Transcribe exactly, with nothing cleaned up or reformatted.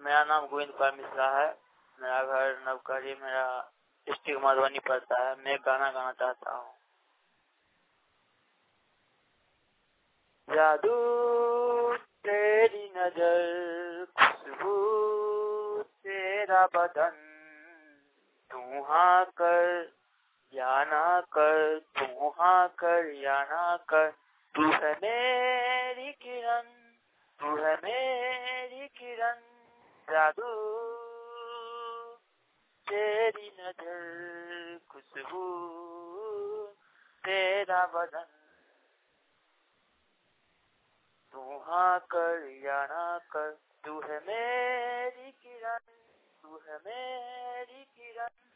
मेरा नाम गोविंद कुमार मिश्रा है। मेरा घर नवकरी, मेरा डिस्ट्रिक्ट मधुबनी पड़ता है। मैं गाना गाना चाहता हूँ। जादू तेरी नजर, खुशबू तेरा बदन, तू हाँ कर या ना कर, तू हाँ कर या ना कर, तू है मेरी किरण, तू है मेरी किरण। जादू तेरी नजर, खुशबू तेरा बदन, तू हाँ कर या ना कर, तू है मेरी किरण, तू है मेरी किरण।